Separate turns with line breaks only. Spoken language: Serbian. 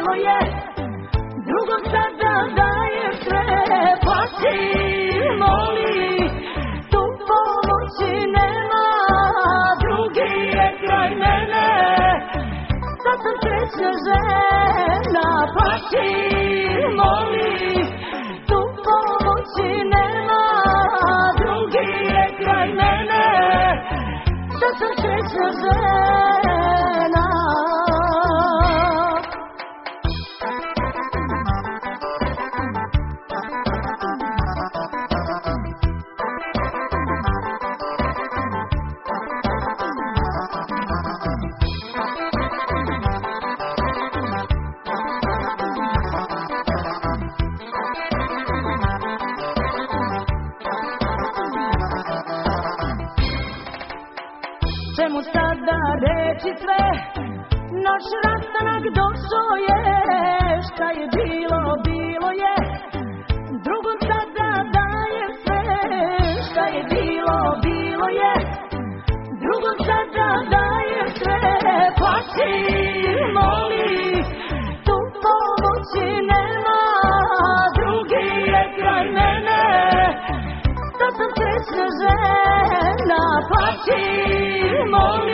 bilo je, drugom sada daje sve, pa ti moli, tu pomoći nema, drugi je kraj mene, sad sam treća žena, pa ti moli, tu pomoći nema, drugi je kraj mene, sad sam treća žena. Čemu sada reći sve, naš rastanak došao je, šta je bilo, bilo je, drugom sada daje sve, šta je bilo, bilo je, drugom sada daje sve, pa ti moli, tu pomoći nema, drugi je kraj mene, sad sam treća žena, pa ti moli.